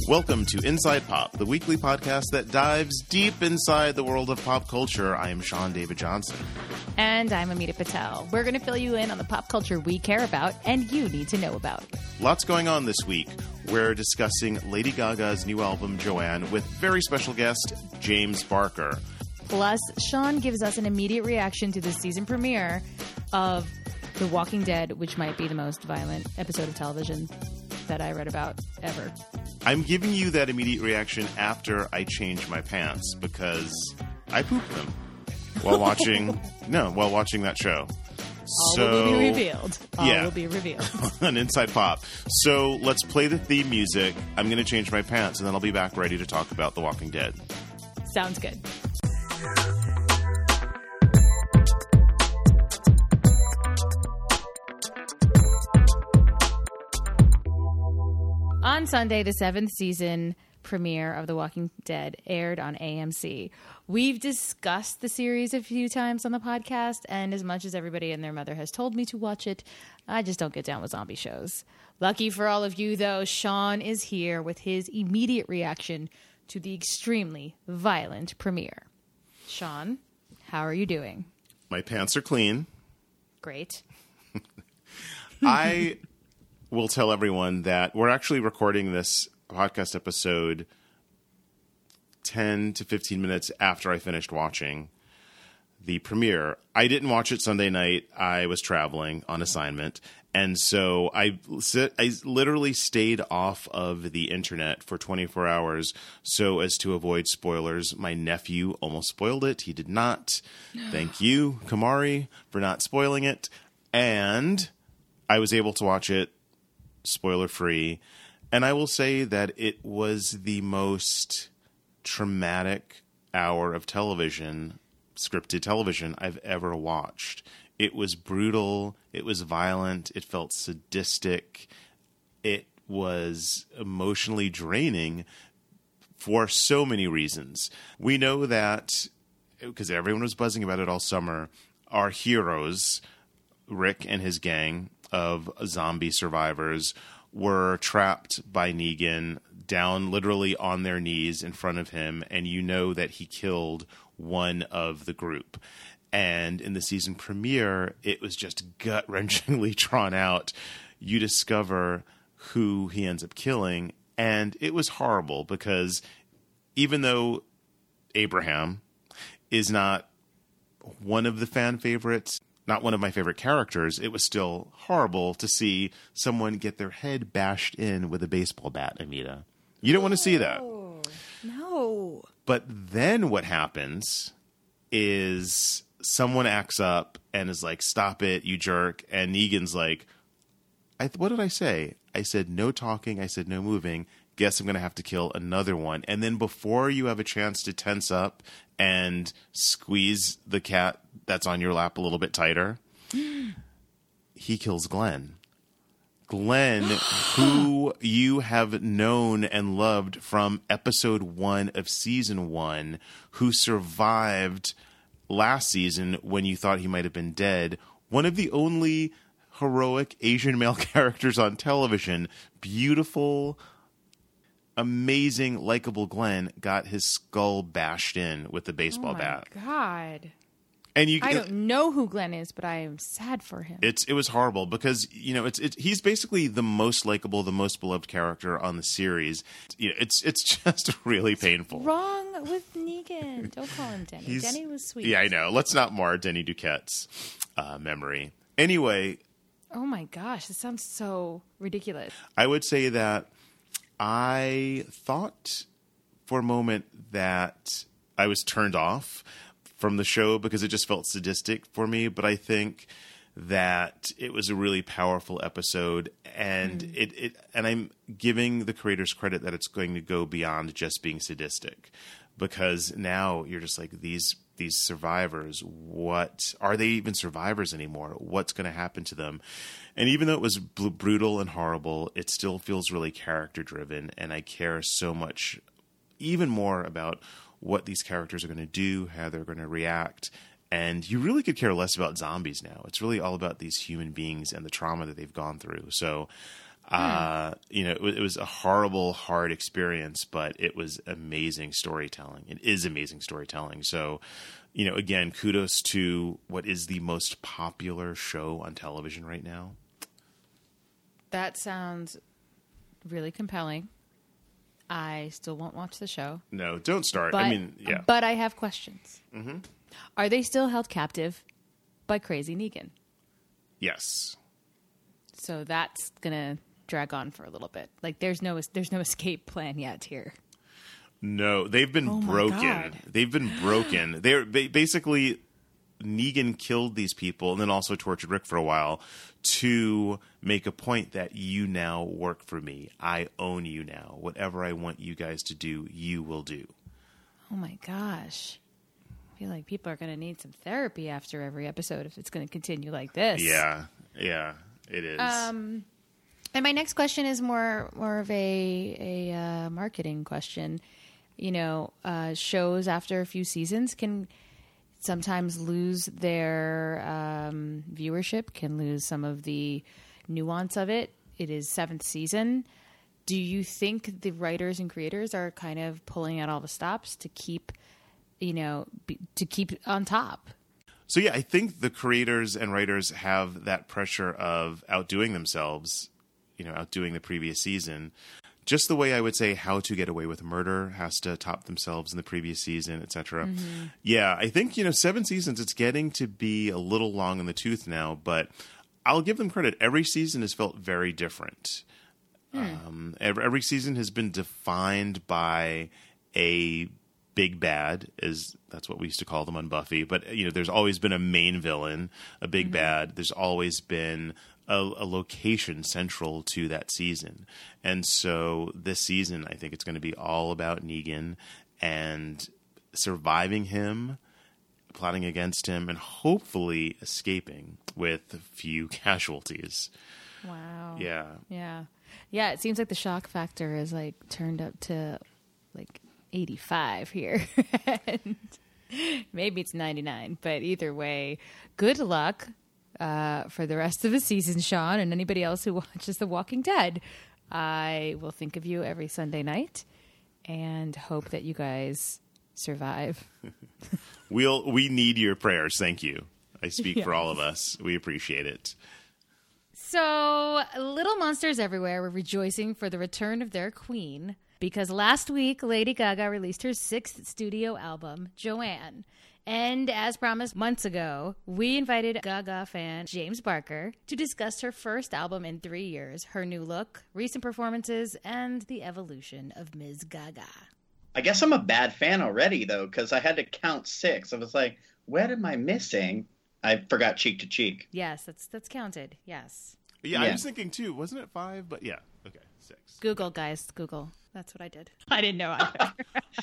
Welcome to Inside Pop, the weekly podcast that dives deep inside the world of pop culture. I am Sean David Johnson. And I'm Amita Patel. We're going to fill you in on the pop culture we care about and you need to know about. Lots going on this week. We're discussing Lady Gaga's new album, Joanne, with very special guest, James Barker. Plus, Sean gives us an immediate reaction to the season premiere of The Walking Dead, which might be the most violent episode of television that I read about ever. I'm giving you that immediate reaction after I change my pants because I pooped them while watching that show. All will be revealed. All will be revealed. On Inside Pop. So let's play the theme music. I'm going to change my pants and then I'll be back ready to talk about The Walking Dead. Sounds good. On Sunday, the 7th season premiere of The Walking Dead aired on AMC. We've discussed the series a few times on the podcast, and as much as everybody and their mother has told me to watch it, I just don't get down with zombie shows. Lucky for all of you, though, Sean is here with his immediate reaction to the extremely violent premiere. Sean, how are you doing? My pants are clean. Great. I will tell everyone that we're actually recording this podcast episode 10 to 15 minutes after I finished watching the premiere. I didn't watch it Sunday night. I was traveling on assignment. And so I literally stayed off of the internet for 24 hours so as to avoid spoilers. My nephew almost spoiled it. He did not. Thank you, Kamari, for not spoiling it. And I was able to watch it spoiler-free. And I will say that it was the most traumatic hour of television, scripted television, I've ever watched. It was brutal. It was violent. It felt sadistic. It was emotionally draining for so many reasons. We know that, because everyone was buzzing about it all summer, our heroes, Rick and his gang of zombie survivors, were trapped by Negan down literally on their knees in front of him, and you know that he killed one of the group. And in the season premiere, it was just gut-wrenchingly drawn out. You discover who he ends up killing, and it was horrible because even though Abraham is not one of the fan favorites, not one of my favorite characters, it was still horrible to see someone get their head bashed in with a baseball bat, Amita. You don't want to see that. No. But then what happens is someone acts up and is like, stop it, you jerk. And Negan's like, what did I say? I said no talking. I said no moving. Guess I'm going to have to kill another one. And then before you have a chance to tense up and squeeze the cat that's on your lap a little bit tighter, he kills Glenn. Glenn, who you have known and loved from episode 1 of season 1, who survived last season when you thought he might have been dead. One of the only heroic Asian male characters on television. Beautiful, amazing, likable Glenn got his skull bashed in with the baseball bat. Oh my God. And I don't know who Glenn is, but I am sad for him. It was horrible because, you know, he's basically the most likable, the most beloved character on the series. You know, it's just really painful. What's wrong with Negan? Don't call him Denny. Denny was sweet. Yeah, I know. Let's not mar Denny Duquette's memory. Anyway. Oh my gosh, this sounds so ridiculous. I would say that I thought for a moment that I was turned off from the show because it just felt sadistic for me. But I think that it was a really powerful episode, and and I'm giving the creators credit that it's going to go beyond just being sadistic, because now you're just like, these survivors, what are they even survivors anymore? What's going to happen to them? And even though it was brutal and horrible, it still feels really character driven, and I care so much, even more about what these characters are going to do, how they're going to react. And you really could care less about zombies now. It's really all about these human beings and the trauma that they've gone through. So It was a horrible, hard experience, but it was amazing storytelling. It is amazing storytelling. So, again, kudos to what is the most popular show on television right now. That sounds really compelling. I still won't watch the show. No, don't start. But, But I have questions. Mm-hmm. Are they still held captive by Crazy Negan? Yes. So that's gonna drag on for a little bit. Like there's no escape plan yet here. No, they've been broken. They've been broken. They're basically Negan killed these people and then also tortured Rick for a while to make a point that you now work for me. I own you now. Whatever I want you guys to do, you will do. Oh my gosh. I feel like people are going to need some therapy after every episode if it's going to continue like this. Yeah, it is. And my next question is more of a marketing question. Shows after a few seasons can sometimes lose their viewership, can lose some of the nuance of it. It is 7th season. Do you think the writers and creators are kind of pulling out all the stops to keep, to keep on top? So yeah, I think the creators and writers have that pressure of outdoing themselves, outdoing the previous season. Just the way I would say How to Get Away with Murder has to top themselves in the previous season, etc. Mm-hmm. Yeah, I think, 7 seasons, it's getting to be a little long in the tooth now, but I'll give them credit. Every season has felt very different. Every season has been defined by a big bad, that's what we used to call them on Buffy. But, there's always been a main villain, a big bad. There's always been a location central to that season. And so this season, I think it's going to be all about Negan and surviving him, plotting against him, and hopefully escaping with a few casualties. Wow. Yeah. Yeah. Yeah, it seems like the shock factor is turned up to 85 here. And maybe it's 99, but either way, good luck for the rest of the season, Sean, and anybody else who watches The Walking Dead. I will think of you every Sunday night and hope that you guys survive. We need your prayers. Thank you. I speak for all of us. We appreciate it. So, little monsters everywhere were rejoicing for the return of their queen because last week Lady Gaga released her 6th studio album, Joanne. And as promised months ago, we invited Gaga fan James Barker to discuss her first album in 3 years, her new look, recent performances, and the evolution of Ms. Gaga. I guess I'm a bad fan already, though, because I had to count 6. I was like, what am I missing? I forgot Cheek to Cheek. Yes, that's counted. Yes. Yeah, I was thinking, too. Wasn't it 5? But yeah. Okay, 6. Google, guys. Google. That's what I did. I didn't know either.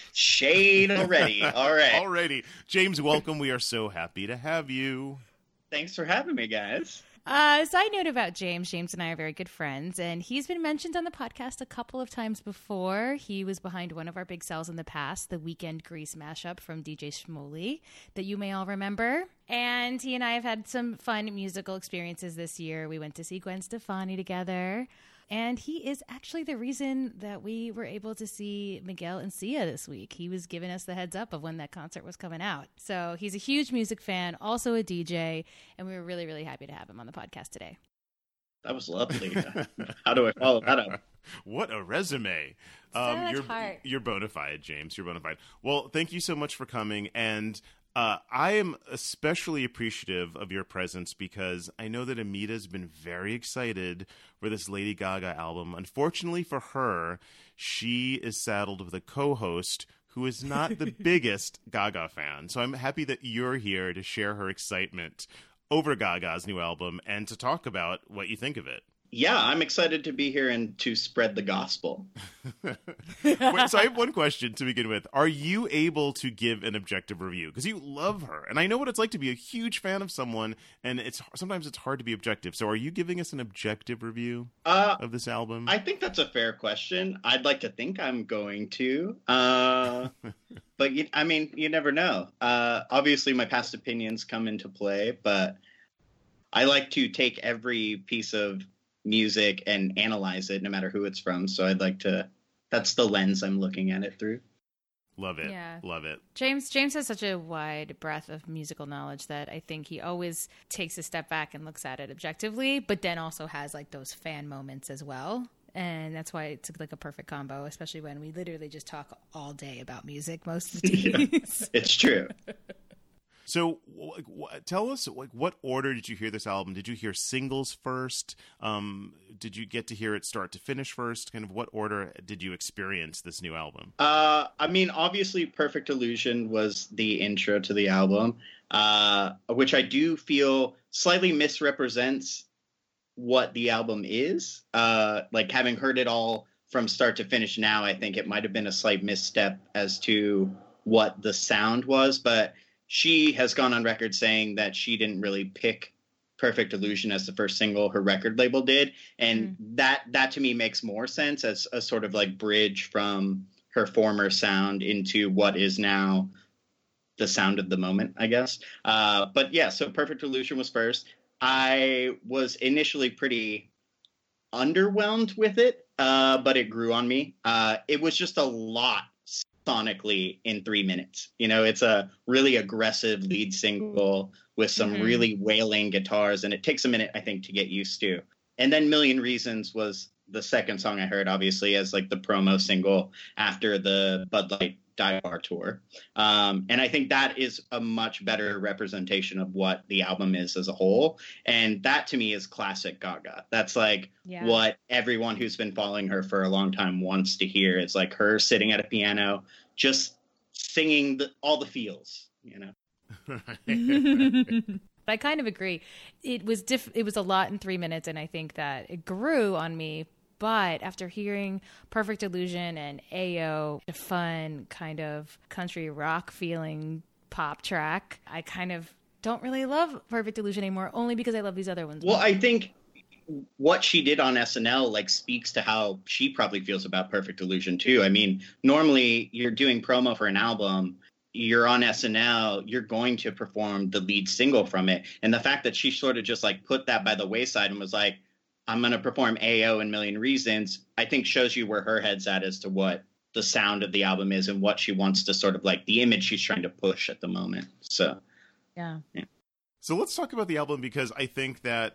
Shade already. All right. Already. James, welcome. We are so happy to have you. Thanks for having me, guys. Side note about James. James and I are very good friends, and he's been mentioned on the podcast a couple of times before. He was behind one of our big sells in the past, the Weekend Grease mashup from DJ Shmuley that you may all remember. And he and I have had some fun musical experiences this year. We went to see Gwen Stefani together. And he is actually the reason that we were able to see Miguel and Sia this week. He was giving us the heads up of when that concert was coming out. So he's a huge music fan, also a DJ, and we were really, really happy to have him on the podcast today. That was lovely. How do I follow that up? What a resume. You're bona fide, James. You're bona fide. Well, thank you so much for coming. And I am especially appreciative of your presence because I know that Amita's been very excited for this Lady Gaga album. Unfortunately for her, she is saddled with a co-host who is not the biggest Gaga fan. So I'm happy that you're here to share her excitement over Gaga's new album and to talk about what you think of it. Yeah, I'm excited to be here and to spread the gospel. Wait, so I have one question to begin with. Are you able to give an objective review? Because you love her. And I know what it's like to be a huge fan of someone, and sometimes it's hard to be objective. So are you giving us an objective review of this album? I think that's a fair question. I'd like to think I'm going to. But, you never know. Obviously, my past opinions come into play, but I like to take every piece of music and analyze it no matter who it's from. So that's the lens I'm looking at it through. Love it. Yeah. Love it. James has such a wide breadth of musical knowledge that I think he always takes a step back and looks at it objectively, but then also has like those fan moments as well. And that's why it's like a perfect combo, especially when we literally just talk all day about music most of the days. It's true. So tell us, like, what order did you hear this album? Did you hear singles first? Did you get to hear it start to finish first? Kind of what order did you experience this new album? I mean, obviously Perfect Illusion was the intro to the album, which I do feel slightly misrepresents what the album is. Like, having heard it all from start to finish now, I think it might have been a slight misstep as to what the sound was, but she has gone on record saying that she didn't really pick Perfect Illusion as the first single. Her record label did. And that to me makes more sense as a sort of like bridge from her former sound into what is now the sound of the moment, I guess. But yeah, so Perfect Illusion was first. I was initially pretty underwhelmed with it, but it grew on me. It was just a lot sonically in 3 minutes. You know, it's a really aggressive lead single with some really wailing guitars, and it takes a minute, I think, to get used to. And then Million Reasons was the second song I heard, obviously, as like the promo single after the Bud Light Dive Bar tour. And I think that is a much better representation of what the album is as a whole. And that to me is classic Gaga. That's like what everyone who's been following her for a long time wants to hear. It's like her sitting at a piano, just singing all the feels, you know? I kind of agree. It was a lot in 3 minutes, and I think that it grew on me. But after hearing Perfect Illusion and Ayo, a fun kind of country rock feeling pop track, I kind of don't really love Perfect Illusion anymore, only because I love these other ones. Well, I think what she did on SNL like speaks to how she probably feels about Perfect Illusion too. I mean, normally you're doing promo for an album, you're on SNL, you're going to perform the lead single from it. And the fact that she sort of just like put that by the wayside and was like, I'm going to perform Ayo and Million Reasons, I think shows you where her head's at as to what the sound of the album is and what she wants to sort of like the image she's trying to push at the moment. So, yeah. So let's talk about the album, because I think that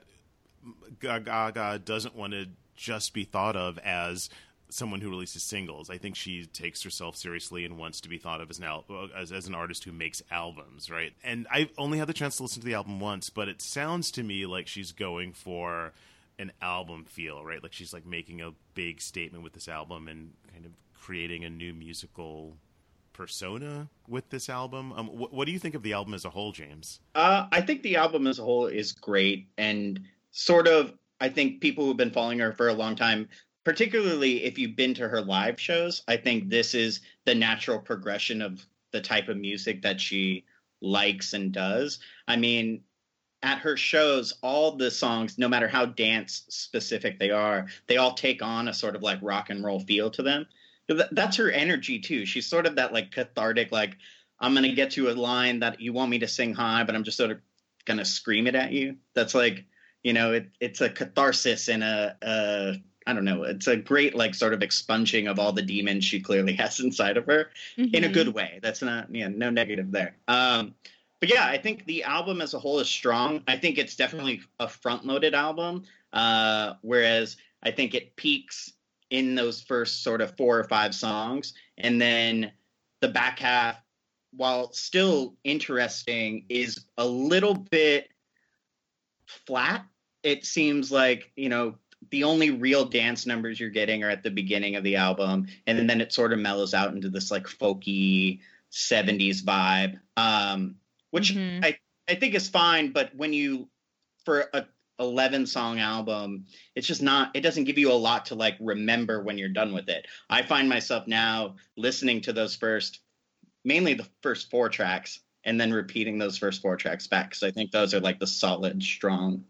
Gaga doesn't want to just be thought of as someone who releases singles. I think she takes herself seriously and wants to be thought of as an artist who makes albums, right? And I've only had the chance to listen to the album once, but it sounds to me like she's going for an album feel, right? Like she's like making a big statement with this album and kind of creating a new musical persona with this album. What do you think of the album as a whole, James? I think the album as a whole is great, and sort of, I think people who've been following her for a long time, particularly if you've been to her live shows, I think this is the natural progression of the type of music that she likes and does. I mean, at her shows, all the songs, no matter how dance specific they are, they all take on a sort of like rock and roll feel to them. That's her energy too. She's sort of that like cathartic, like, I'm going to get to a line that you want me to sing high, but I'm just sort of going to scream it at you. That's like, you know, it's a catharsis and I don't know. It's a great like sort of expunging of all the demons she clearly has inside of her in a good way. That's not, no negative there. But yeah, I think the album as a whole is strong. I think it's definitely a front-loaded album, whereas I think it peaks in those first sort of 4 or 5 songs. And then the back half, while still interesting, is a little bit flat. It seems like, you know, the only real dance numbers you're getting are at the beginning of the album. And then it sort of mellows out into this like folky 70s vibe. Which I think is fine, but when you, for a 11-song album, it's just not, it doesn't give you a lot to like remember when you're done with it. I find myself now listening to those mainly the first 4 tracks, and then repeating those first 4 tracks back, because I think those are like the solid, strong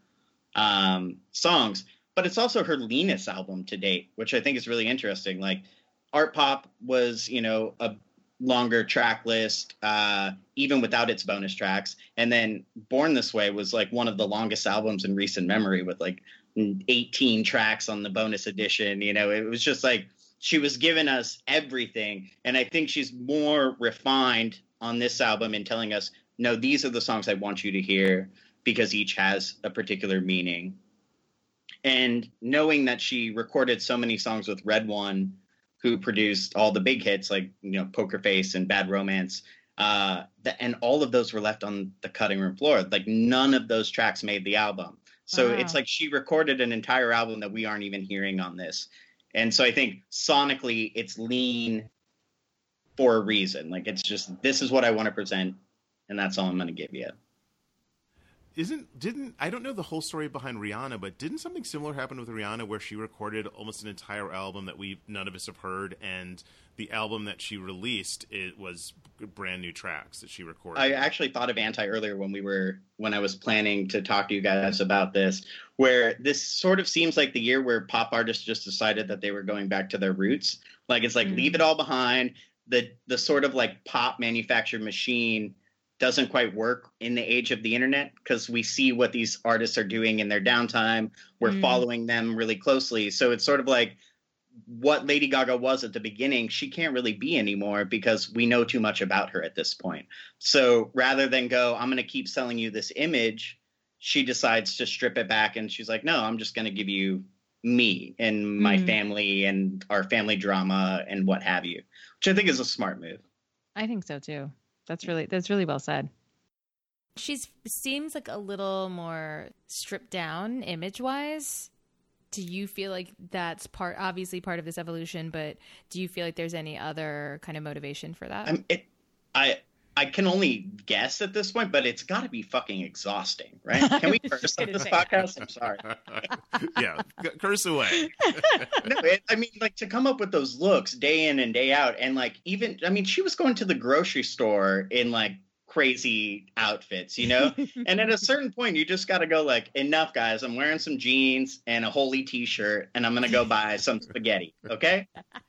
songs. But it's also her leanest album to date, which I think is really interesting. Like, Art Pop was, you know, a longer track list, even without its bonus tracks. And then Born This Way was like one of the longest albums in recent memory, with like 18 tracks on the bonus edition. You know, it was just like she was giving us everything. And I think she's more refined on this album in telling us, no, these are the songs I want you to hear because each has a particular meaning. And knowing that she recorded so many songs with Red One, who produced all the big hits like, you know, Poker Face and Bad Romance, and all of those were left on the cutting room floor. Like none of those tracks made the album. So Wow. It's like she recorded an entire album that we aren't even hearing on this. And so I think sonically it's lean for a reason. Like it's just, this is what I want to present, and that's all I'm going to give you. I don't know the whole story behind Rihanna, but didn't something similar happen with Rihanna where she recorded almost an entire album that none of us have heard, and the album that she released, it was brand new tracks that she recorded? I actually thought of Anti earlier when I was planning to talk to you guys about this, where this sort of seems like the year where pop artists just decided that they were going back to their roots. Like it's like leave it all behind. The sort of like pop manufactured machine doesn't quite work in the age of the internet because we see what these artists are doing in their downtime. We're following them really closely. So it's sort of like what Lady Gaga was at the beginning, she can't really be anymore because we know too much about her at this point. So rather than go, I'm going to keep selling you this image, she decides to strip it back. And she's like, no, I'm just going to give you me and my family and our family drama and what have you, which I think is a smart move. I think so too. That's really well said. She seems like a little more stripped down image wise. Do you feel like that's obviously part of this evolution, but do you feel like there's any other kind of motivation for that? I can only guess at this point, but it's got to be fucking exhausting, right? Can we curse on this podcast? I'm sorry. Yeah, curse away. No, I mean, like to come up with those looks day in and day out, and like even, I mean, she was going to the grocery store in like crazy outfits, you know? And at a certain point, you just got to go like, enough, guys. I'm wearing some jeans and a holy t-shirt, and I'm going to go buy some spaghetti, okay?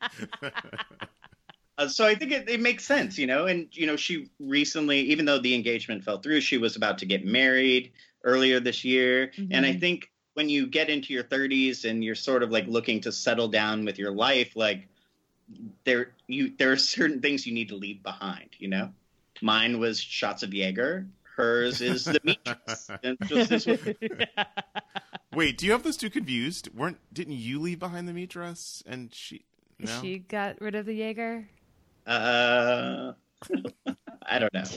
So I think it makes sense, you know, and, you know, she recently, even though the engagement fell through, she was about to get married earlier this year. And I think when you get into your 30s and you're sort of like looking to settle down with your life, like there are certain things you need to leave behind, you know. Mine was shots of Jaeger. Hers is the meat dress. And just this one. Wait, do you have those two confused? Didn't you leave behind the meat dress and she? No? She got rid of the Jaeger? I don't know.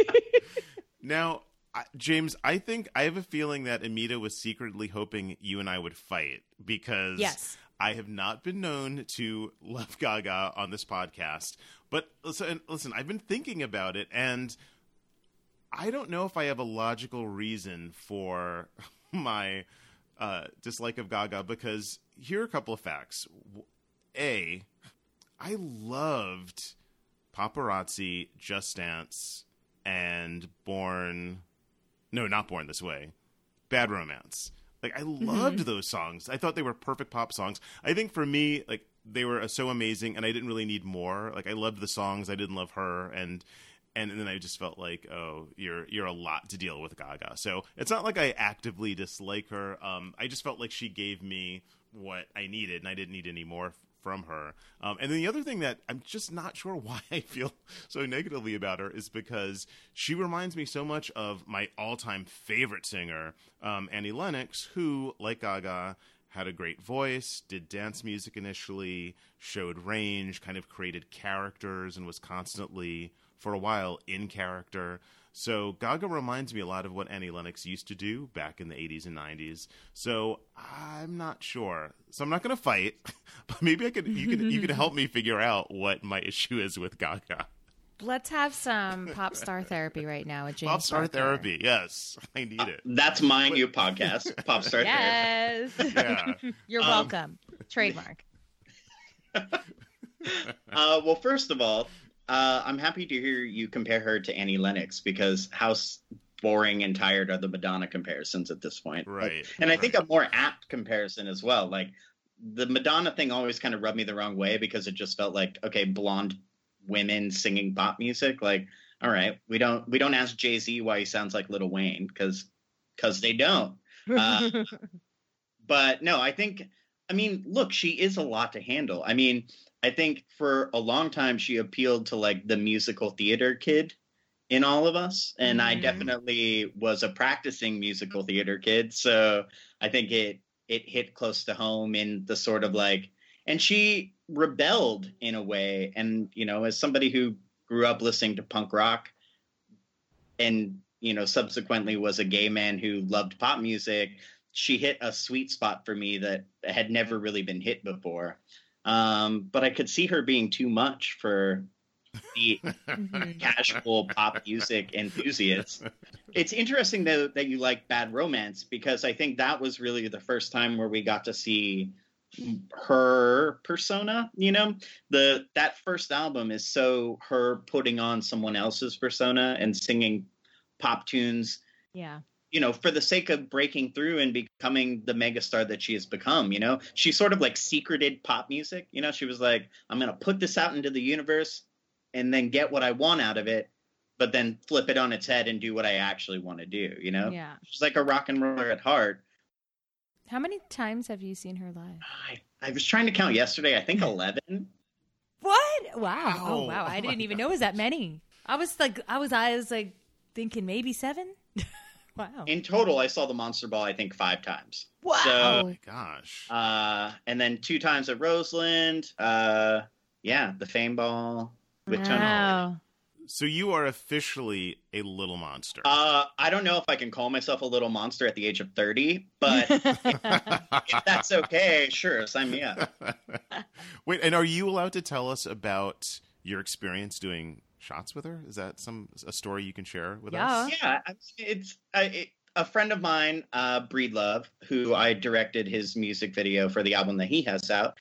Now, James, I think I have a feeling that Amita was secretly hoping you and I would fight because yes. I have not been known to love Gaga on this podcast. But listen, I've been thinking about it, and I don't know if I have a logical reason for my dislike of Gaga, because here are a couple of facts. A, I loved Paparazzi, Just Dance, and not Born This Way, Bad Romance. Like, I loved those songs. I thought they were perfect pop songs. I think for me, like, they were so amazing, and I didn't really need more. Like, I loved the songs. I didn't love her, and then I just felt like, oh, you're a lot to deal with, Gaga. So it's not like I actively dislike her. I just felt like she gave me what I needed, and I didn't need any more from her. And then the other thing that I'm just not sure why I feel so negatively about her is because she reminds me so much of my all-time favorite singer, Annie Lennox, who, like Gaga, had a great voice, did dance music initially, showed range, kind of created characters, and was constantly, for a while, in character. So Gaga reminds me a lot of what Annie Lennox used to do back in the 80s and 90s. So I'm not sure. So I'm not going to fight, but maybe you could help me figure out what my issue is with Gaga. Let's have some pop star therapy right now with James Pop star Parker. therapy, yes. I need it. That's my new podcast, Pop Star Therapy. Yes. Yeah. You're welcome. Trademark. Well, first of all, I'm happy to hear you compare her to Annie Lennox, because how boring and tired are the Madonna comparisons at this point? Right. And I think a more apt comparison as well. Like the Madonna thing always kind of rubbed me the wrong way, because it just felt like, okay, blonde women singing pop music. Like, all right, we don't ask Jay-Z why he sounds like Lil Wayne, because they don't. But no, I mean, look, she is a lot to handle. I mean, I think for a long time she appealed to like the musical theater kid in all of us. And I definitely was a practicing musical theater kid. So I think it hit close to home in the sort of like, and she rebelled in a way. And, you know, as somebody who grew up listening to punk rock and, you know, subsequently was a gay man who loved pop music, she hit a sweet spot for me that had never really been hit before. But I could see her being too much for the casual pop music enthusiasts. It's interesting though that you like Bad Romance, because I think that was really the first time where we got to see her persona. You know, that first album is so her putting on someone else's persona and singing pop tunes. Yeah. You know, for the sake of breaking through and becoming the megastar that she has become. You know, she sort of like secreted pop music. You know, she was like, I'm going to put this out into the universe and then get what I want out of it, but then flip it on its head and do what I actually want to do, you know? Yeah. She's like a rock and roller at heart. How many times have you seen her live? I was trying to count yesterday. I think 11. What? Wow. Oh, Oh, wow. I didn't even know it was that many. I was like thinking maybe 7. Wow. In total, I saw the Monster Ball, I think 5 times. Wow. So, Oh my gosh. and then 2 times at Roseland. The Fame Ball with Tony. Wow. So you are officially a little monster. I don't know if I can call myself a little monster at the age of 30, but if that's okay, sure, sign me up. Wait, and are you allowed to tell us about your experience doing shots with her? Is that a story you can share with us? Yeah, it's a friend of mine, Breedlove, who I directed his music video for the album that he has out.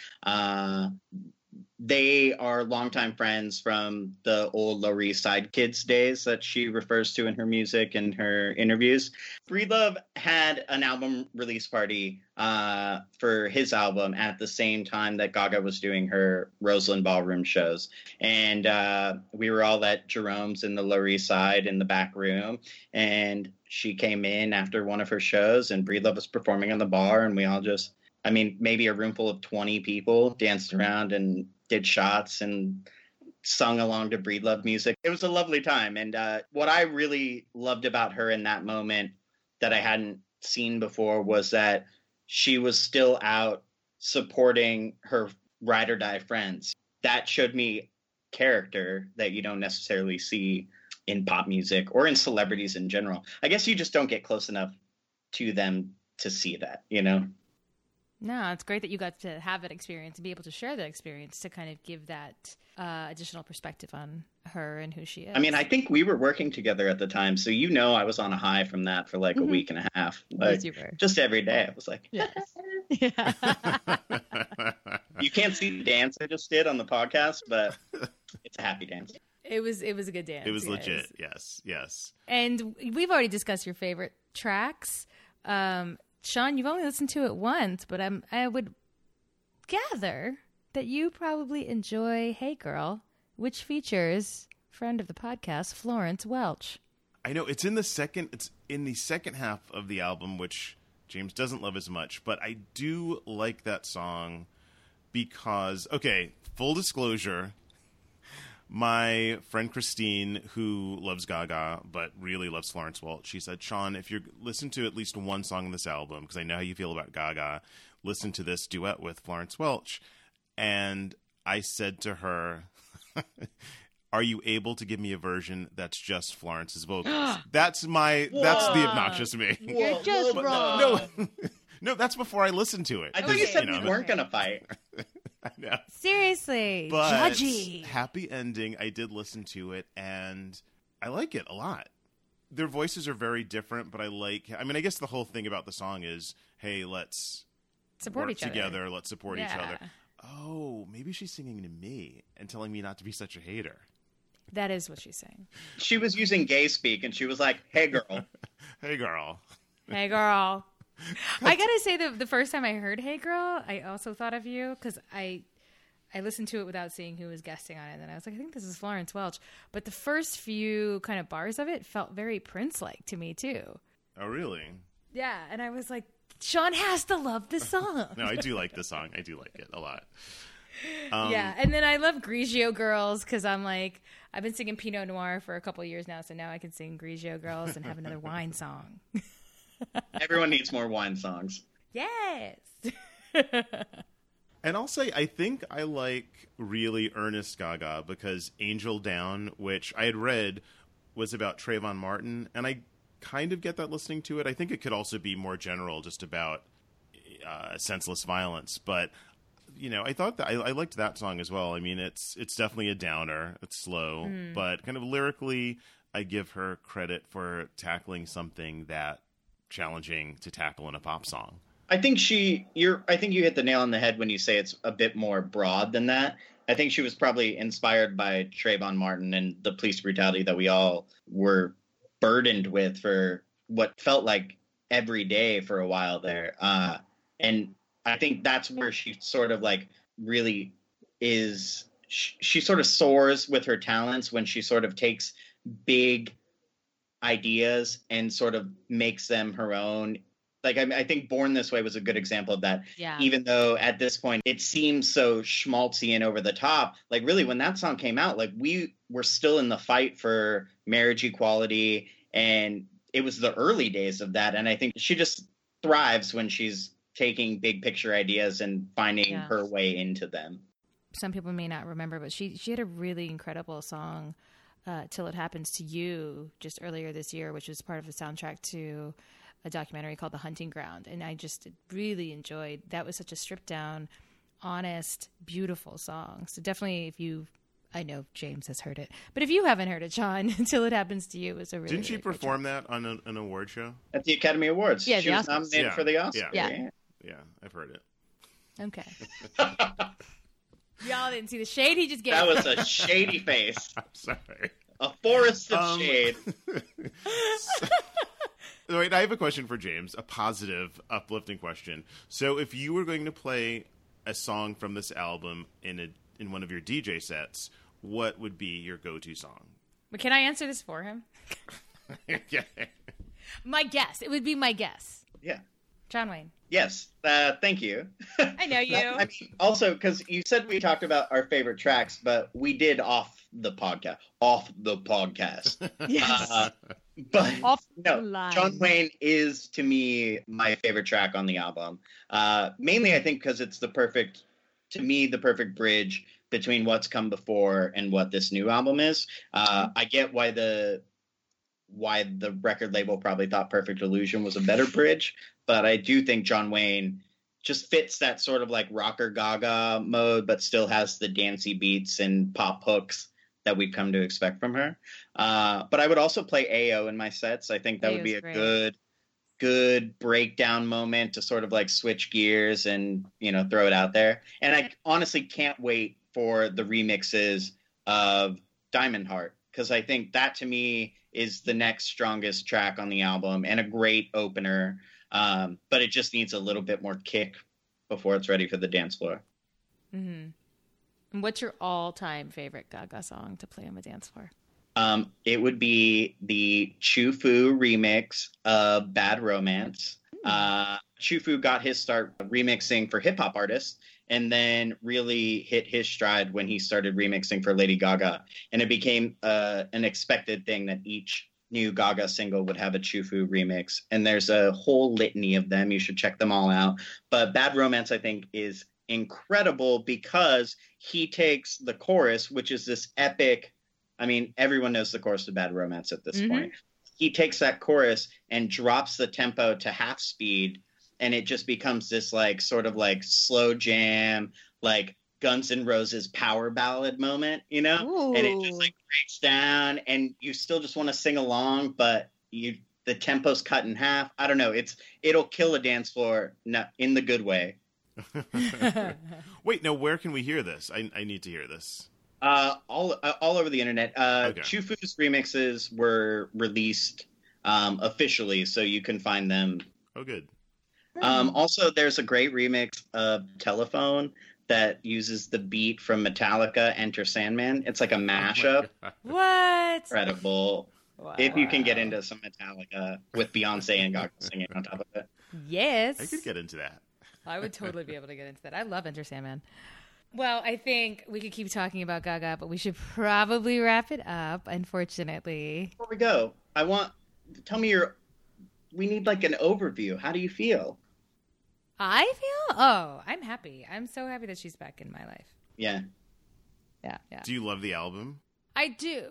They are longtime friends from the old Lower East Side Kids days that she refers to in her music and her interviews. Breedlove had an album release party for his album at the same time that Gaga was doing her Roseland Ballroom shows. And we were all at Jerome's in the Lower East Side in the back room. And she came in after one of her shows, and Breedlove was performing on the bar, and we all just, I mean, maybe a room full of 20 people danced around and did shots and sung along to Breedlove music. It was a lovely time. And what I really loved about her in that moment that I hadn't seen before was that she was still out supporting her ride or die friends. That showed me character that you don't necessarily see in pop music or in celebrities in general. I guess you just don't get close enough to them to see that, you know? No, it's great that you got to have that experience and be able to share that experience to kind of give that additional perspective on her and who she is. I mean, I think we were working together at the time, so you know I was on a high from that for like a week and a half. Like, yes, you were. Just every day. I was like, Yes. Yeah. You can't see the dance I just did on the podcast, but it's a happy dance. It was a good dance. It was guys. legit. Yes. And we've already discussed your favorite tracks. Sean, you've only listened to it once, but I would gather that you probably enjoy Hey Girl, which features friend of the podcast, Florence Welch. I know it's in the second half of the album, which James doesn't love as much, but I do like that song because, okay, full disclosure, my friend Christine, who loves Gaga but really loves Florence Welch, she said, Sean, if you listen to at least one song in this album, because I know how you feel about Gaga, listen to this duet with Florence Welch. And I said to her, are you able to give me a version that's just Florence's vocals? That's the obnoxious me. You're just wrong. No, that's before I listened to it. I thought you said we weren't going to fight. I know. Seriously, But judgy. happy ending. I did listen to it, and I like it a lot. Their voices are very different, but I guess the whole thing about the song is, hey, let's Support work each other. together. Let's support each Yeah. other. Oh, maybe she's singing to me and telling me not to be such a hater. That is what she's saying. She was using gay speak, and she was like, hey, girl. Hey, girl. Hey, girl. I gotta say, the first time I heard "Hey Girl," I also thought of you because I listened to it without seeing who was guesting on it, and I was like, I think this is Florence Welch. But the first few kind of bars of it felt very Prince-like to me too. Oh, really? Yeah, and I was like, Sean has to love this song. No, I do like this song. I do like it a lot. Yeah, and then I love Grigio Girls because I'm like, I've been singing Pinot Noir for a couple of years now, so now I can sing Grigio Girls and have another wine song. Everyone needs more wine songs. Yes. And I'll say, I think I like really earnest Gaga because Angel Down, which I had read was about Trayvon Martin, and I kind of get that listening to it. I think it could also be more general, just about senseless violence. But, you know, I thought that I liked that song as well. I mean, it's definitely a downer. It's slow, but kind of lyrically, I give her credit for tackling something that challenging to tackle in a pop song. I think you hit the nail on the head when you say it's a bit more broad than that. I think she was probably inspired by Trayvon Martin and the police brutality that we all were burdened with for what felt like every day for a while there. And I think that's where she sort of like really is. She sort of soars with her talents when she sort of takes big ideas and sort of makes them her own. Like, I think Born This Way was a good example of that. Yeah. Even though at this point it seems so schmaltzy and over the top, like really when that song came out, like we were still in the fight for marriage equality, and it was the early days of that. And I think she just thrives when she's taking big picture ideas and finding her way into them. Some people may not remember, but she had a really incredible song, Till It Happens to You, just earlier this year, which was part of the soundtrack to a documentary called The Hunting Ground. And I just really enjoyed that. Was such a stripped down, honest, beautiful song. So definitely I know James has heard it, but if you haven't heard it, Sean, Till It Happens to You was a really Didn't she perform that on an award show? At the Academy Awards. Yeah, she was nominated for the Oscar. Yeah, I've heard it. Okay. Y'all didn't see the shade he just gave. That was a shady face. I'm sorry. A forest of shade. Wait, I have a question for James, a positive, uplifting question. So if you were going to play a song from this album in one of your DJ sets, what would be your go-to song? But can I answer this for him? Yeah. My guess. It would be my guess. Yeah. John Wayne. Yes. Thank you. I know you. I mean, also, because you said we talked about our favorite tracks, but we did off the podcast. Yes. But Off no, the line. John Wayne is, to me, my favorite track on the album. Mainly, I think, because it's the perfect bridge between what's come before and what this new album is. I get why the record label probably thought Perfect Illusion was a better bridge, but I do think John Wayne just fits that sort of like rocker gaga mode, but still has the dancey beats and pop hooks that we've come to expect from her. But I would also play AO in my sets. I think that would be a good breakdown moment to sort of like switch gears and, throw it out there. And I honestly can't wait for the remixes of Diamond Heart, because I think that to me is the next strongest track on the album and a great opener. But it just needs a little bit more kick before it's ready for the dance floor. Mm-hmm. And what's your all-time favorite Gaga song to play on the dance floor? It would be the Chufu remix of Bad Romance. Chufu got his start remixing for hip-hop artists and then really hit his stride when he started remixing for Lady Gaga. And it became an expected thing that each new Gaga single would have a Chufu remix. And there's a whole litany of them. You should check them all out. But Bad Romance, I think, is incredible because he takes the chorus, which is this epic, I mean, everyone knows the chorus of Bad Romance at this point. He takes that chorus and drops the tempo to half speed, and it just becomes this like sort of like slow jam, like Guns N' Roses power ballad moment, Ooh. And it just like breaks down and you still just want to sing along, but the tempo's cut in half. I don't know. It'll kill a dance floor in the good way. Wait, now where can we hear this? I need to hear this. All over the internet. Okay. Chufu's remixes were released officially, so you can find them. Oh, good. Also, there's a great remix of Telephone that uses the beat from Metallica, Enter Sandman. It's like a mashup. What? Incredible. If you can get into some Metallica with Beyonce and Gaga singing on top of it. Yes. I could get into that. I would totally be able to get into that. I love Enter Sandman. Well, I think we could keep talking about Gaga, but we should probably wrap it up, unfortunately. Before we go, tell me we need like an overview. How do you feel? I'm happy. I'm so happy that she's back in my life. Yeah. Yeah. Do you love the album? I do.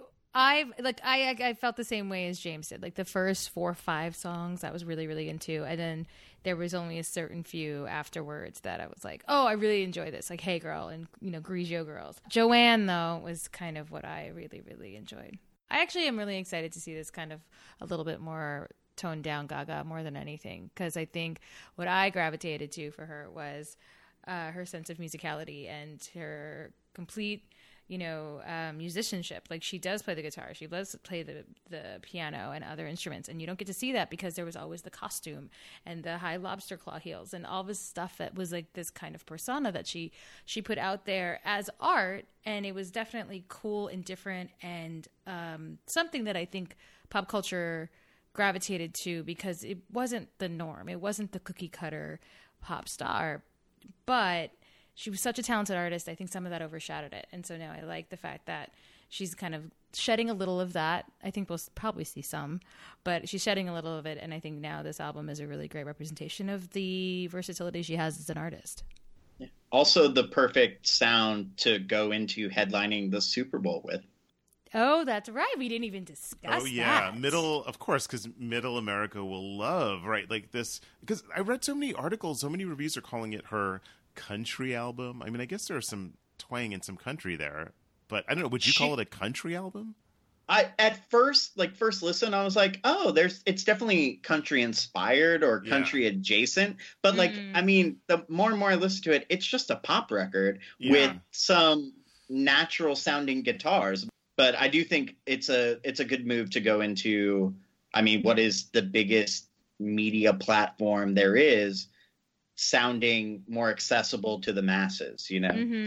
I felt the same way as James did. Like the first 4 or 5 songs I was really, really into. And then there was only a certain few afterwards that I was like, oh, I really enjoy this. Like Hey Girl and, Grigio Girls. Joanne, though, was kind of what I really, really enjoyed. I actually am really excited to see this kind of a little bit more toned down Gaga more than anything. Because I think what I gravitated to for her was her sense of musicality and her complete musicianship. Like she does play the guitar, she does play the piano and other instruments, and you don't get to see that because there was always the costume and the high lobster claw heels and all this stuff that was like this kind of persona that she put out there as art, and it was definitely cool and different and something that I think pop culture gravitated to because it wasn't the norm. It wasn't the cookie cutter pop star, but she was such a talented artist. I think some of that overshadowed it. And so now I like the fact that she's kind of shedding a little of that. I think we'll probably see some, but she's shedding a little of it. And I think now this album is a really great representation of the versatility she has as an artist. Yeah. Also the perfect sound to go into headlining the Super Bowl with. Oh, that's right. We didn't even discuss that. Middle, of course, because Middle America will love, right? Like this, because I read so many articles, so many reviews are calling it her country album. I mean, I guess there's some twang and some country there, but I don't know. Would you call it a country album? At first listen, I was like, oh, it's definitely country inspired or country adjacent. But I mean, the more and more I listen to it, it's just a pop record with some natural sounding guitars. But I do think it's a good move to go into, I mean, what is the biggest media platform there is, sounding more accessible to the masses, you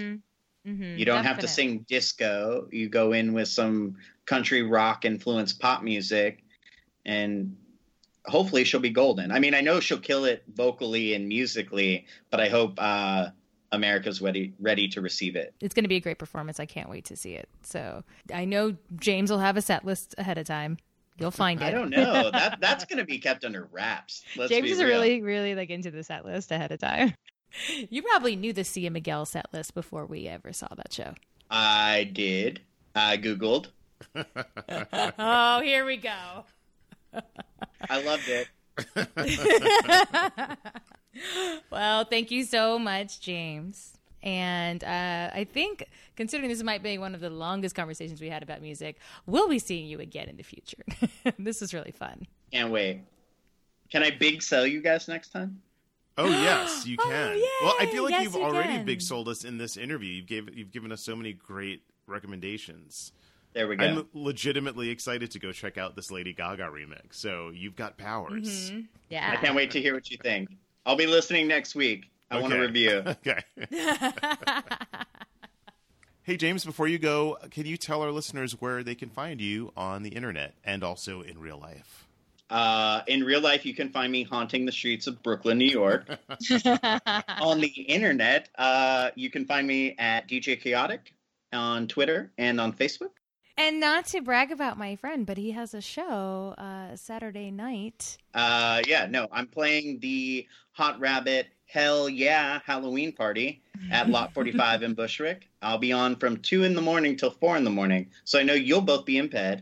don't have to sing disco. You go in with some country rock influenced pop music and hopefully she'll be golden. I mean, I know she'll kill it vocally and musically, but I hope America's ready to receive it. It's going to be a great performance. I can't wait to see it. So I know James will have a set list ahead of time. You'll find it. I don't know. That's going to be kept under wraps. James is really, really like into the set list ahead of time. You probably knew the Sia Miguel set list before we ever saw that show. I did. I Googled. Oh, here we go. I loved it. Well, thank you so much, James. And I think, considering this might be one of the longest conversations we had about music, we'll be seeing you again in the future. This is really fun. Can't wait. Can I big sell you guys next time? Oh, yes, you can. Yay! Well, I feel like Yes, you've you already can. big sold us in this interview. You've given us so many great recommendations. There we go. I'm legitimately excited to go check out this Lady Gaga remix. So you've got powers. Mm-hmm. Yeah. I can't wait to hear what you think. I'll be listening next week. I want to review. Okay. Hey, James, before you go, can you tell our listeners where they can find you on the internet and also in real life? In real life, you can find me haunting the streets of Brooklyn, New York. On the internet, you can find me at DJ Chaotic on Twitter and on Facebook. And not to brag about my friend, but he has a show Saturday night. I'm playing the Hot Rabbit Hell Yeah Halloween party at Lot 45 in Bushwick. I'll be on from 2 in the morning till 4 in the morning. So I know you'll both be impaired.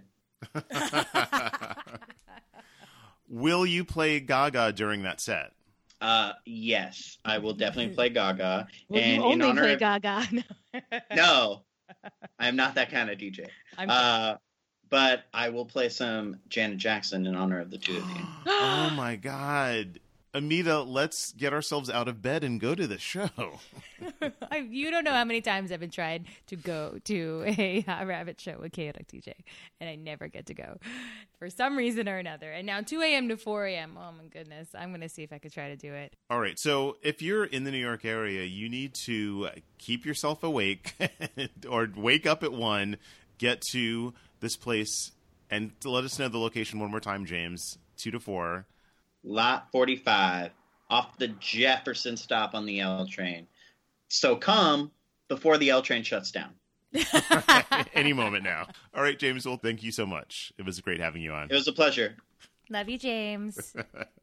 Will you play Gaga during that set? Yes, I will definitely play Gaga. Will and you only in honor play of... Gaga? No, I am not that kind of DJ. But I will play some Janet Jackson in honor of the two of you. Oh my God. Amita, let's get ourselves out of bed and go to the show. You don't know how many times I've been trying to go to a Hot Rabbit show with Chaotic DJ, and I never get to go for some reason or another. And now 2 a.m. to 4 a.m. Oh, my goodness. I'm going to see if I could try to do it. All right. So if you're in the New York area, you need to keep yourself awake or wake up at 1, get to this place And to let us know the location one more time, James. 2 to 4. Lot 45, off the Jefferson stop on the L train. So come before the L train shuts down. Any moment now. All right, James. Well, thank you so much. It was great having you on. It was a pleasure. Love you, James.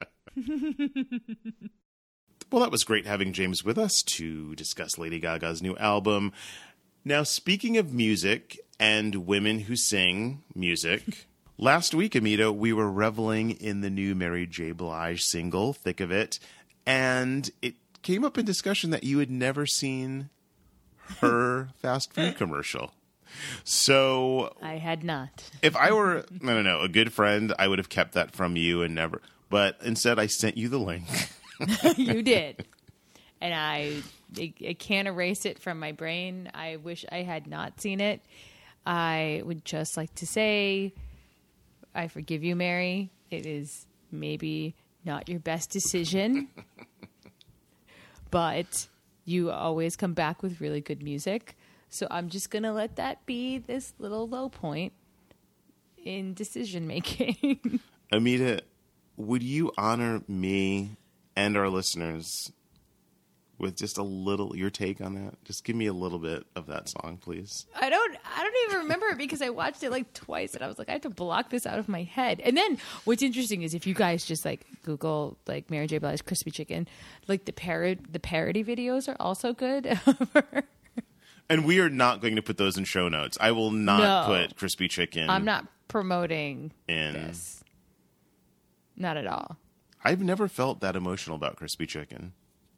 Well, that was great having James with us to discuss Lady Gaga's new album. Now, speaking of music and women who sing music, last week, Amita, we were reveling in the new Mary J. Blige single, Thick of It, and it came up in discussion that you had never seen her fast food commercial. So I had not. If I were, I don't know, a good friend, I would have kept that from you and never. But instead, I sent you the link. You did. And I can't erase it from my brain. I wish I had not seen it. I would just like to say, I forgive you, Mary. It is maybe not your best decision. But you always come back with really good music. So I'm just going to let that be this little low point in decision making. Amita, would you honor me and our listeners with just a little, your take on that? Just give me a little bit of that song, please. I don't even remember it because I watched it like twice and I was like, I have to block this out of my head. And then what's interesting is if you guys just like Google like Mary J. Blige Crispy Chicken, like the parody videos are also good. And we are not going to put those in show notes. I will not put Crispy Chicken. I'm not promoting this. Not at all. I've never felt that emotional about Crispy Chicken.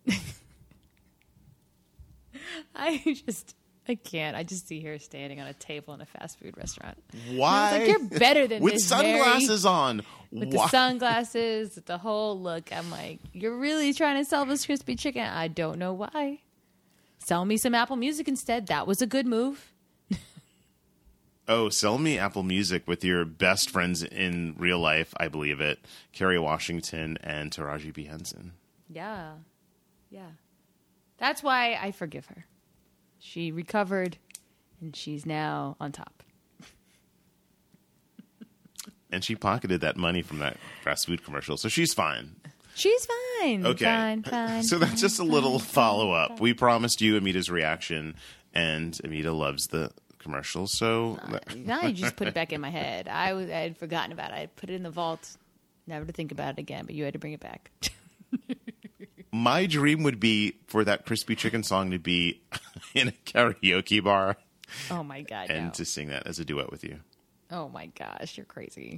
I can't. I just see her standing on a table in a fast food restaurant. Why? I was like, you're better than with this, sunglasses Mary. on. With the sunglasses, with the whole look. I'm like, you're really trying to sell this crispy chicken? I don't know why. Sell me some Apple Music instead. That was a good move. Oh, sell me Apple Music with your best friends in real life, I believe it. Kerry Washington and Taraji P. Henson. Yeah. Yeah. That's why I forgive her. She recovered, and she's now on top. And she pocketed that money from that fast food commercial, so she's fine. She's fine. Okay. Fine. So that's just a little follow-up. We promised you Amita's reaction, and Amita loves the commercial, so... Now you just put it back in my head. I had forgotten about it. I put it in the vault, never to think about it again, but you had to bring it back. My dream would be for that Crispy Chicken song to be in a karaoke bar. Oh, my God, and to sing that as a duet with you. Oh, my gosh, you're crazy.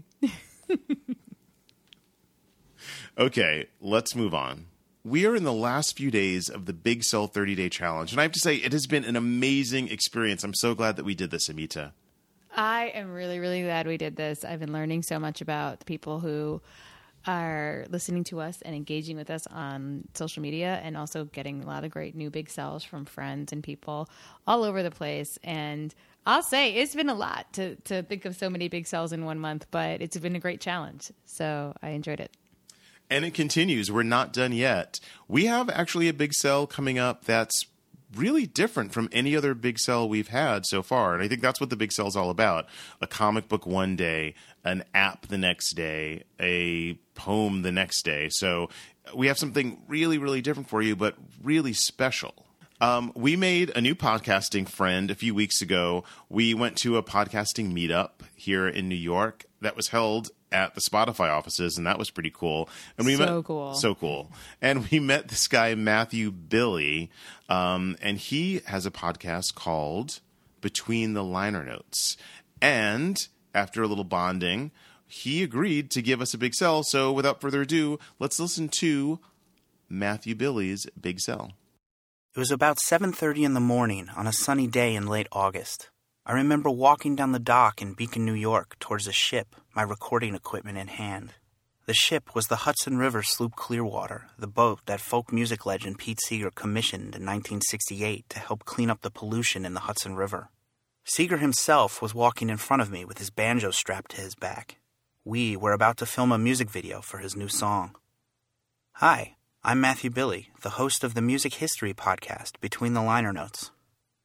Okay, let's move on. We are in the last few days of the Big Cell 30-Day Challenge, and I have to say, it has been an amazing experience. I'm so glad that we did this, Amita. I am really, really glad we did this. I've been learning so much about the people who are listening to us and engaging with us on social media, and also getting a lot of great new big cells from friends and people all over the place. And I'll say it's been a lot to think of so many big cells in 1 month, but it's been a great challenge. So I enjoyed it. And it continues. We're not done yet. We have actually a big sell coming up that's really different from any other big sell we've had so far. And I think that's what the big sell is all about. A comic book one day, an app the next day, a poem the next day. So we have something really, really different for you, but really special. We made a new podcasting friend a few weeks ago. We went to a podcasting meetup here in New York that was held at the Spotify offices, and that was pretty cool. And we So cool. And we met this guy, Matthew Billy, and he has a podcast called Between the Liner Notes. And after a little bonding, he agreed to give us a big sell. So without further ado, let's listen to Matthew Billy's Big Sell. It was about 7:30 in the morning on a sunny day in late August. I remember walking down the dock in Beacon, New York, towards a ship, my recording equipment in hand. The ship was the Hudson River sloop Clearwater, the boat that folk music legend Pete Seeger commissioned in 1968 to help clean up the pollution in the Hudson River. Seeger himself was walking in front of me with his banjo strapped to his back. We were about to film a music video for his new song. Hi, I'm Matthew Billy, the host of the music history podcast Between the Liner Notes.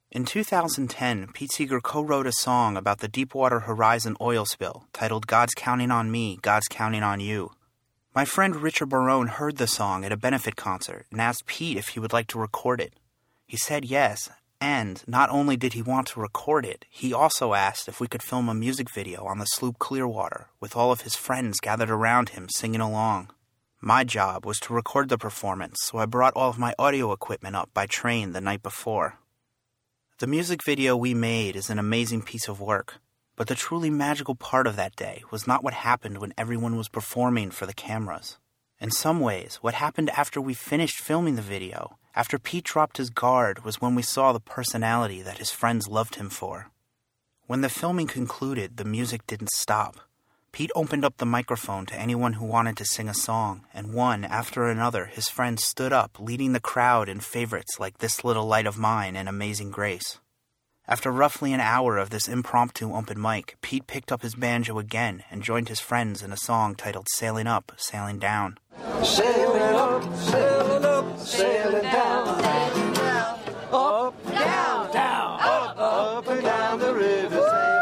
In 2010, Pete Seeger co-wrote a song about the Deepwater Horizon oil spill titled God's Counting on Me, God's Counting on You. My friend Richard Barone heard the song at a benefit concert and asked Pete if he would like to record it. He said yes, and not only did he want to record it, he also asked if we could film a music video on the sloop Clearwater with all of his friends gathered around him singing along. My job was to record the performance, so I brought all of my audio equipment up by train the night before. The music video we made is an amazing piece of work, but the truly magical part of that day was not what happened when everyone was performing for the cameras. In some ways, what happened after we finished filming the video, after Pete dropped his guard, was when we saw the personality that his friends loved him for. When the filming concluded, the music didn't stop. Pete opened up the microphone to anyone who wanted to sing a song, and one after another his friends stood up, leading the crowd in favorites like This Little Light of Mine and Amazing Grace. After roughly an hour of this impromptu open mic, Pete picked up his banjo again and joined his friends in a song titled Sailing Up, Sailing Down. Sailing up, sailing up, sailing down. Up, down, down, up and down the river.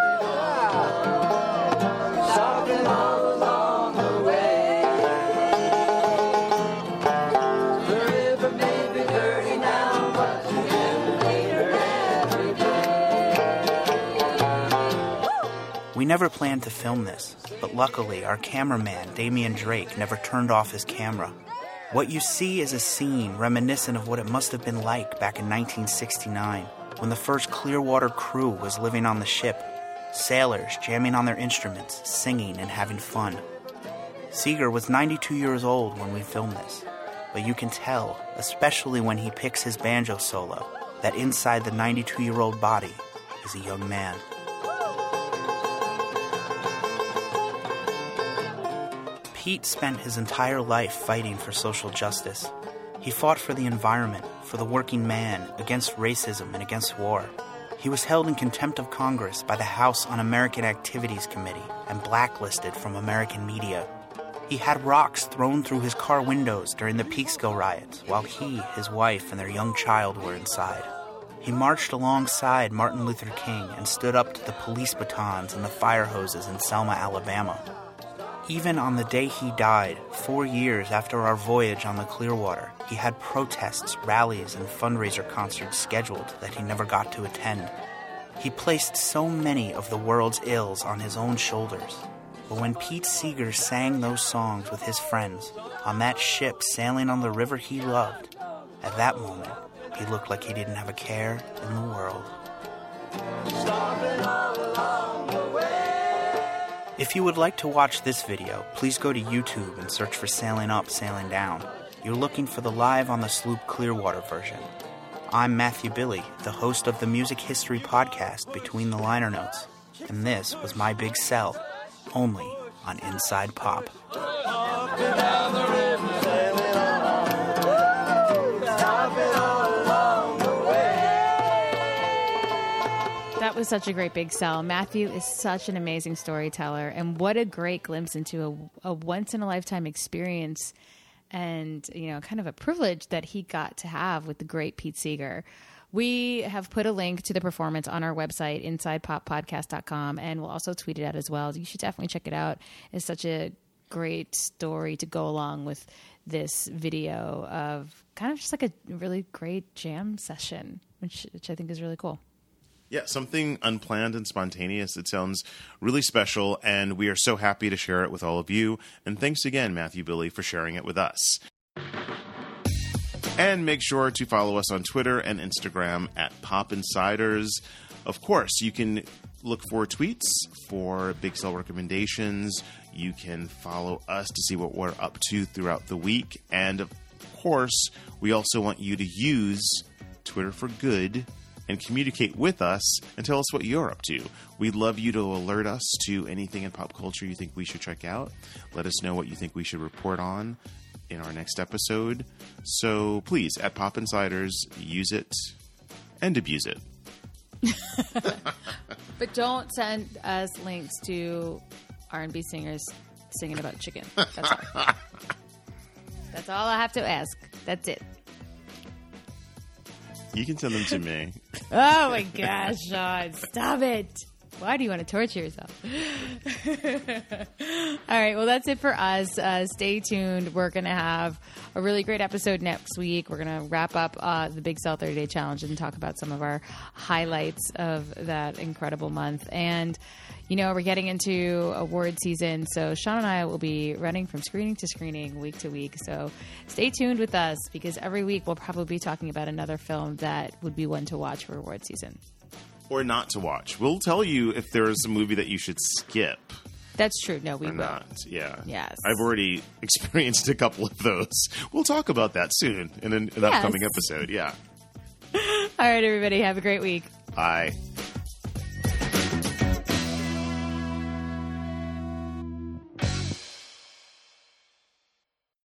Stopping all along the way. The river may be dirty now, but you can meet her every day. We never planned to film this, but luckily our cameraman, Damian Drake, never turned off his camera. What you see is a scene reminiscent of what it must have been like back in 1969, when the first Clearwater crew was living on the ship, sailors jamming on their instruments, singing and having fun. Seeger was 92 years old when we filmed this, but you can tell, especially when he picks his banjo solo, that inside the 92-year-old body is a young man. Pete spent his entire life fighting for social justice. He fought for the environment, for the working man, against racism and against war. He was held in contempt of Congress by the House Un-American Activities Committee and blacklisted from American media. He had rocks thrown through his car windows during the Peekskill riots while he, his wife, and their young child were inside. He marched alongside Martin Luther King and stood up to the police batons and the fire hoses in Selma, Alabama. Even on the day he died, 4 years after our voyage on the Clearwater, he had protests, rallies, and fundraiser concerts scheduled that he never got to attend. He placed so many of the world's ills on his own shoulders. But when Pete Seeger sang those songs with his friends, on that ship sailing on the river he loved, at that moment, he looked like he didn't have a care in the world. If you would like to watch this video, please go to YouTube and search for Sailing Up, Sailing Down. You're looking for the Live on the Sloop Clearwater version. I'm Matthew Billy, the host of the music history podcast Between the Liner Notes, and this was my big sell, only on Inside Pop. That was such a great big sell. Matthew is such an amazing storyteller, and what a great glimpse into a once-in-a-lifetime experience and, you know, kind of a privilege that he got to have with the great Pete Seeger. We have put a link to the performance on our website, InsidePopPodcast.com, and we'll also tweet it out as well. You should definitely check it out. It's such a great story to go along with this video of kind of just like a really great jam session, which I think is really cool. Yeah, something unplanned and spontaneous. It sounds really special, and we are so happy to share it with all of you. And thanks again, Matthew Billy, for sharing it with us. And make sure to follow us on Twitter and Instagram at Pop Insiders. Of course, you can look for tweets for Big Sell recommendations. You can follow us to see what we're up to throughout the week. And of course, we also want you to use Twitter for good and communicate with us and tell us what you're up to. We'd love you to alert us to anything in pop culture you think we should check out. Let us know what you think we should report on in our next episode. So please, at Pop Insiders, use it and abuse it. But don't send us links to R&B singers singing about chicken. That's all. That's all I have to ask. That's it. You can send them to me. Oh my gosh, Sean, stop it. Why do you want to torture yourself? All right, well, that's it for us. Stay tuned. We're going to have a really great episode next week. We're going to wrap up the Big Cell 30-Day Challenge and talk about some of our highlights of that incredible month. And, you know, we're getting into award season, so Sean and I will be running from screening to screening, week to week. So stay tuned with us, because every week we'll probably be talking about another film that would be one to watch for award season. Or not to watch. We'll tell you if there's a movie that you should skip. That's true. No, we Or will. not. Yeah. Yes. I've already experienced a couple of those. We'll talk about that soon in an upcoming episode. Yeah. All right, everybody. Have a great week. Bye.